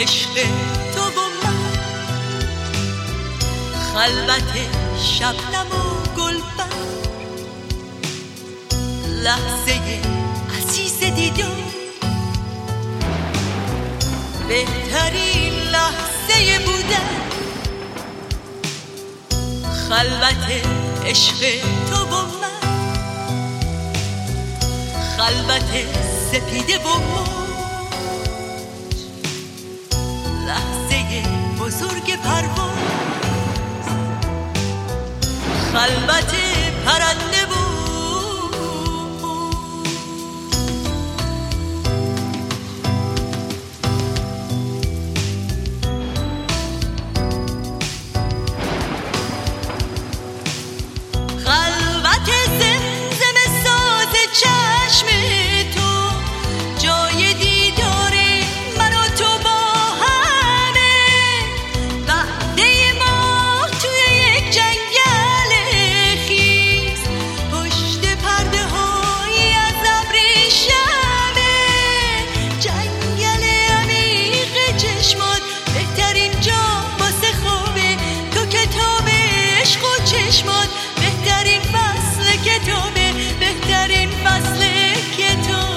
عشق تو و من، خلوت شبنم و گلبن، لحظه عزیز دیدار، بهترین لحظه بودن، خلوت عشق تو و من، خلوت سپیده و موج، لحظه بزرگ پرواز، خلوت پرنده بود. خلوت زمزم ساز چشم تو، جای دیدار من و تو با همه، وعده ما توی یک جنگل خیز، پشت پرده های از ابریشمه، جنگل عمیق چشمات، بهترین جا واسه خوابه، تو کتاب عشق و چشمات، بهترین فصل کتابه، بهترین فصل کتابه.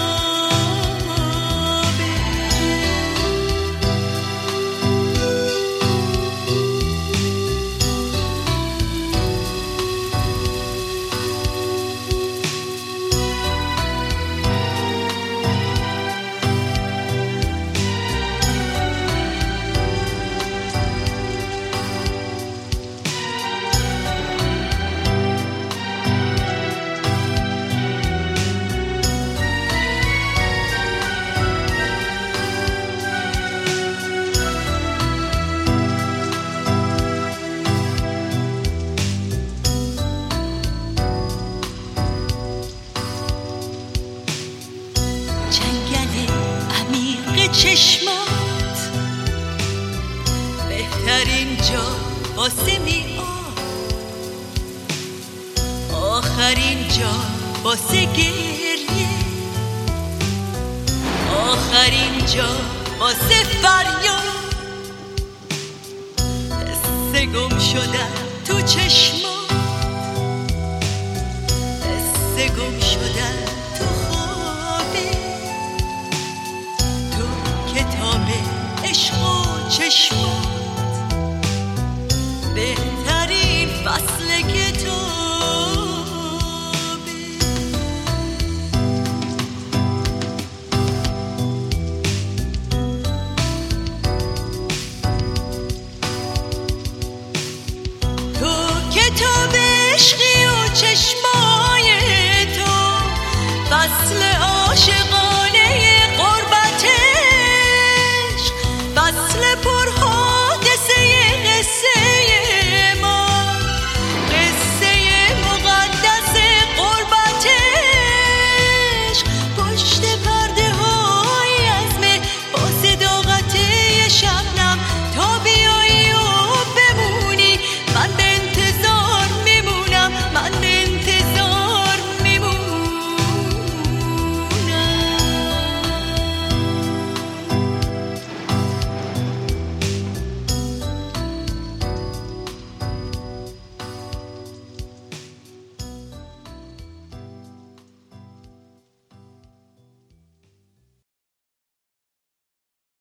جنگل عمیق چشمات، بهترین جا واسه میاد، آخرین جا واسه گریه، آخرین جا واسه فریاد، حس گم شدن تو چشم